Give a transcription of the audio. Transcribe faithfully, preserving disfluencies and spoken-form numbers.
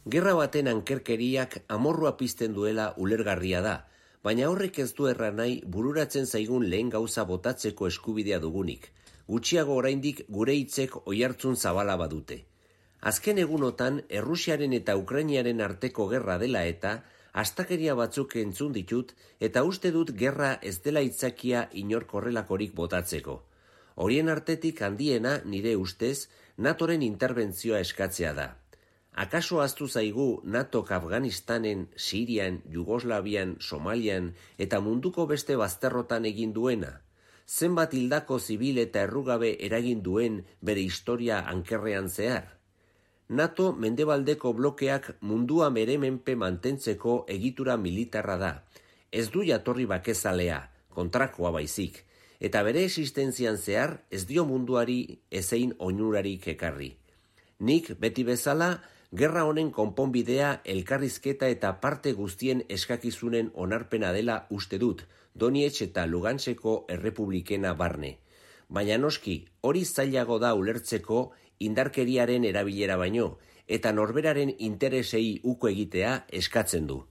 Gerra baten ankerkeriak amorrua pizten duela ulergarria da, baina horrek ez du erran nahi bururatzen zaigun lehen gauza botatzeko eskubidea dugunik. Gutxiago oraindik gure hitzek oihartzun zabala badute. Azken egunotan Errusiaren eta Ukrainiaren arteko gerra dela eta astakeria batzuk entzun ditut eta uste dut gerra ez dela itzakia inork horrelakorik botatzeko. Horien artetik handiena nire ustez NATOren interbentzioa eskatzea da. Akaso ahaztu zaigu NATOk Afganistanen, Sirian, Jugoslavian, Somalian eta munduko beste bazterrotan egin duena? Zenbat hildako zibil eta errugabe eragin duen bere historia ankerrean zehar? NATO mendebaldeko blokeak mundua meremenpe mantentzeko egitura militarra da. Ez du jatorri bakezalea, kontrakoa baizik, eta bere existentzian zehar ez dio munduari ezein oinurarik ekarri. Nik beti bezala, gerra honen konponbidea elkarrizketa eta parte guztien eskakizunen onarpena dela uste dut, Donetsk eta Luganskeko errepublikena barne. Baina noski, hori zailago da ulertzeko indarkeriaren erabilera baino, eta norberaren interesei uko egitea eskatzen du.